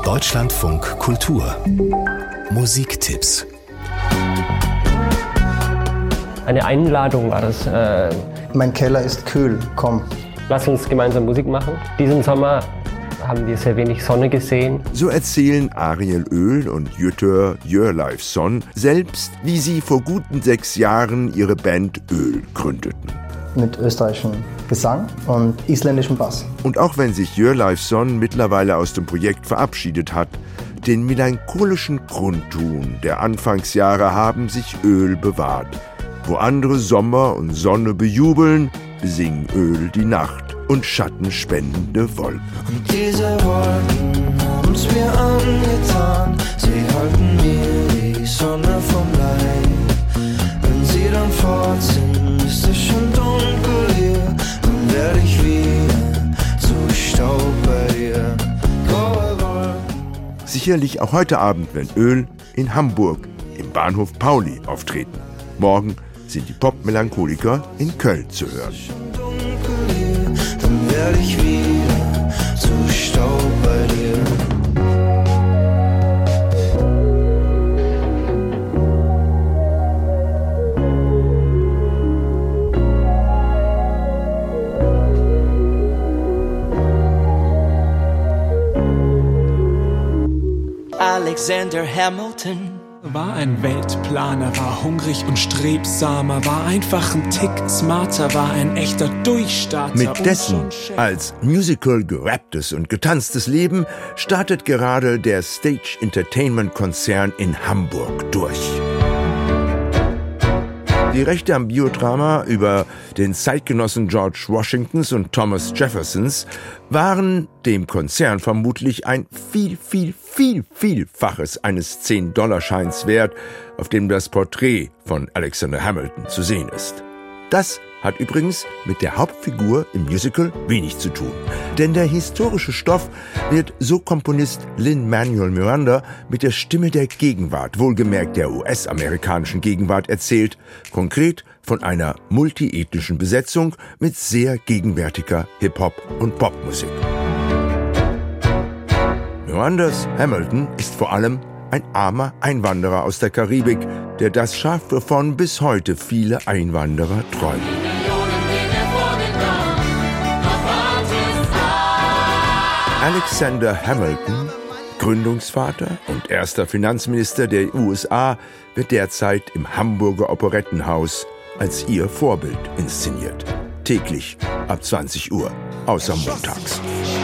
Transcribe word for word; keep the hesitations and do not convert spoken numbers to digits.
Deutschlandfunk Kultur Musiktipps. Eine Einladung war das. Äh, mein Keller ist kühl, komm. Lass uns gemeinsam Musik machen. Diesen Sommer haben wir sehr wenig Sonne gesehen. So erzählen Ariel Öl und Jütter Jörleifsson selbst, wie sie vor guten sechs Jahren ihre Band Öl gründeten. Mit österreichischem Gesang und isländischem Bass. Und auch wenn sich Jörleifsson mittlerweile aus dem Projekt verabschiedet hat, den melancholischen Grundton der Anfangsjahre haben sich Öl bewahrt. Wo andere Sommer und Sonne bejubeln, singen Öl die Nacht und schattenspendende Wolken. Und diese Wolken haben's mir angetan, sie halten mir die Sonne vom Leib. Wenn sie dann fort sind, ist es schon dunkel hier, dann werde ich wieder zu Staub bei dir. Graue Wolken. Sicherlich auch heute Abend, wenn Öl in Hamburg im Bahnhof Pauli auftreten. Morgen sind die Pop-Melancholiker in Köln zu hören. Dann werde ich wieder zu Staub bei dir. Alexander Hamilton war ein Weltplaner, war hungrig und strebsamer, war einfach ein Tick smarter, war ein echter Durchstarter. Mit dessen als Musical gerapptes und getanztes Leben startet gerade der Stage Entertainment Konzern in Hamburg durch. Die Rechte am Biodrama über den Zeitgenossen George Washingtons und Thomas Jeffersons waren dem Konzern vermutlich ein viel, viel, viel, vielfaches eines zehn-Dollar-Scheins wert, auf dem das Porträt von Alexander Hamilton zu sehen ist. Das hat übrigens mit der Hauptfigur im Musical wenig zu tun. Denn der historische Stoff wird, so Komponist Lin-Manuel Miranda, mit der Stimme der Gegenwart, wohlgemerkt der U S-amerikanischen Gegenwart, erzählt, konkret von einer multiethnischen Besetzung mit sehr gegenwärtiger Hip-Hop- und Popmusik. Mirandas Hamilton ist vor allem ein armer Einwanderer aus der Karibik, der das schafft, wovon bis heute viele Einwanderer träumen. Alexander Hamilton, Gründungsvater und erster Finanzminister der U S A, wird derzeit im Hamburger Operettenhaus als ihr Vorbild inszeniert. Täglich ab zwanzig Uhr, außer montags.